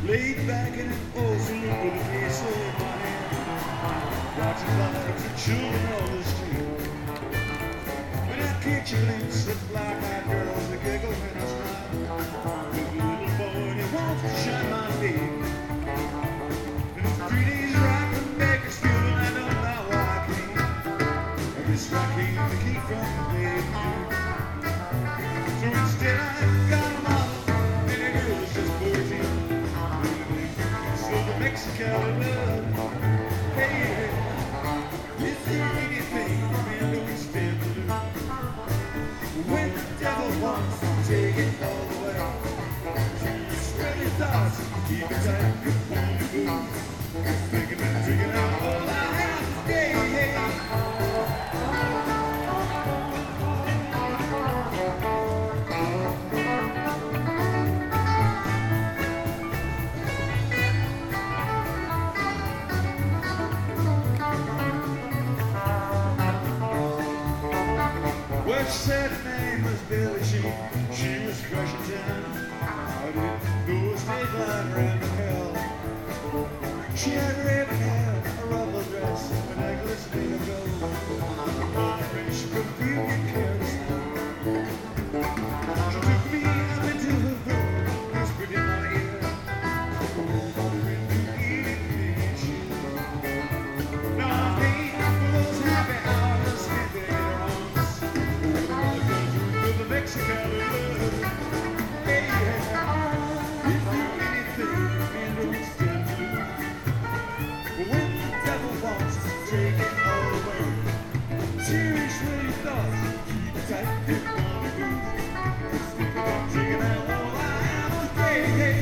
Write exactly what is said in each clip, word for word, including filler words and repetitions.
Laid back in an old saloon with a case in my hand, watching lives of children on the street. When I catch you loose, the black-eyed girls, they giggle when I smile. There's a little boy and he wants to shine my beat. And it's three days right from Bakersfield, and I don't know why I came. I guess I came to keep from the day to do. So instead I got a model, and the girl is just fourteen. So the Mexican love, hey, is there anything a man don't stand to do? When the devil wants to take it all away, spread your thoughts, keep it tight, good one to move. Thinking and drinking out all I have today. Well, she said her name was Billie Jean. She was crushing town. I didn't know a stage line around the hell. She had red hair, a ruffled dress, a necklace made of gold. My friend, she could feel me careless. She took me up into her room, whispered in my ear, "Oh, friend, you needed me and she." Now I paid for those happy hours spent in her arms. The Mexican love, hey, is there anything a man don't stand to do? When the devil wants to take it all away, seriously thoughts, keep it tight, get on the move. Just think about taking out all I have today.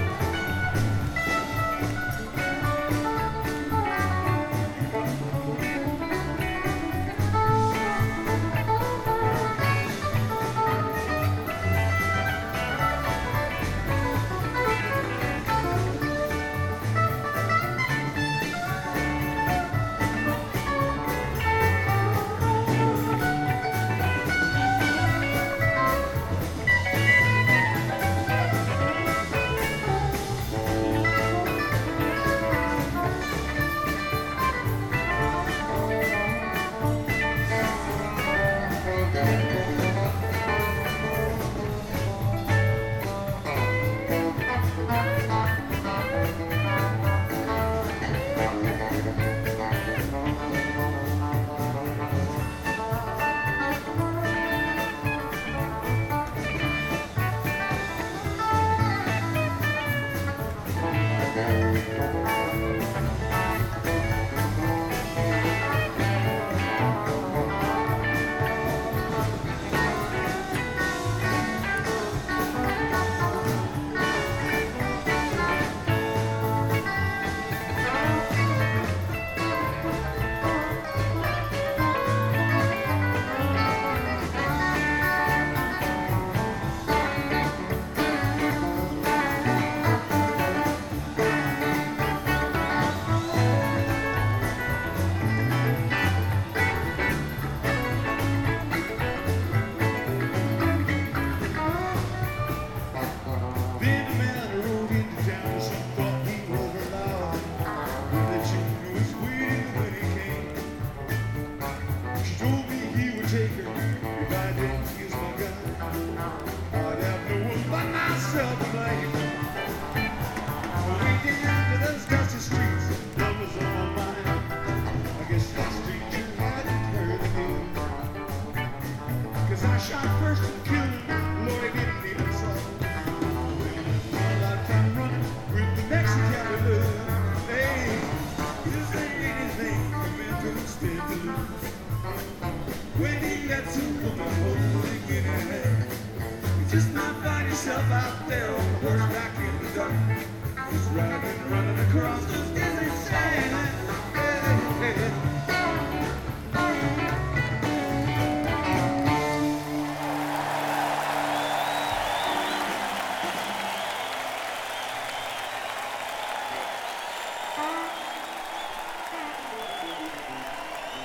When he gets to come holding in a hand, you just might find yourself out there on the horseback in the dark, just riding, running across those desert sands.